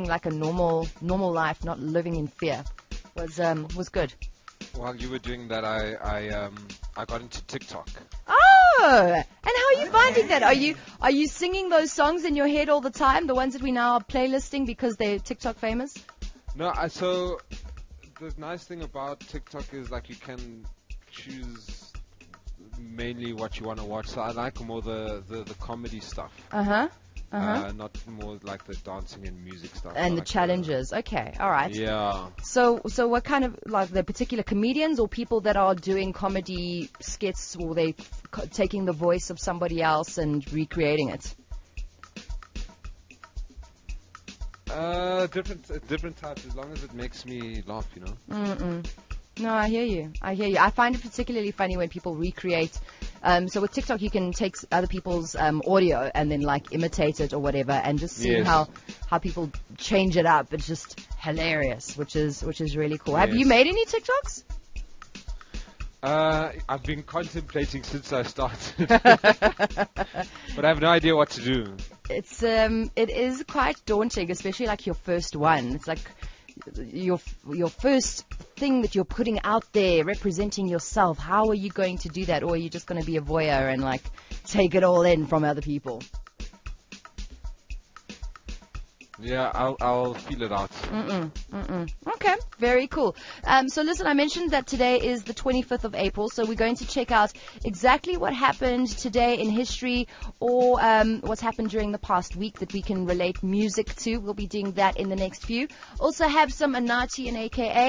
like a normal life, not living in fear, was good. While you were doing that, I got into TikTok. Oh, and how are you finding that? Are you singing those songs in your head all the time, the ones that we now are playlisting because they're TikTok famous? No, so the nice thing about TikTok is like you can choose mainly what you want to watch. So I like more the comedy stuff. Not more like the dancing and music stuff. And the like challenges. Okay, all right. Yeah. So what kind of, like, the particular comedians or people that are doing comedy skits, or they taking the voice of somebody else and recreating it? Different types, as long as it makes me laugh, you know. No, I hear you. I find it particularly funny when people recreate. So with TikTok, you can take other people's audio and then like imitate it or whatever, and just see Yes. how people change it up. It's just hilarious, which is really cool. Yes. Have you made any TikToks? I've been contemplating since I started, but I have no idea what to do. It is quite daunting, especially like your first one. It's like your first thing that you're putting out there, representing yourself. How are you going to do that? Or are you just going to be a voyeur and like take it all in from other people? Yeah, I'll feel it out. Okay, very cool. So listen, I mentioned that today is the 25th of April, so we're going to check out exactly what happened today in history, or what's happened during the past week that we can relate music to. We'll be doing that in the next few. Also have some Anati and AKA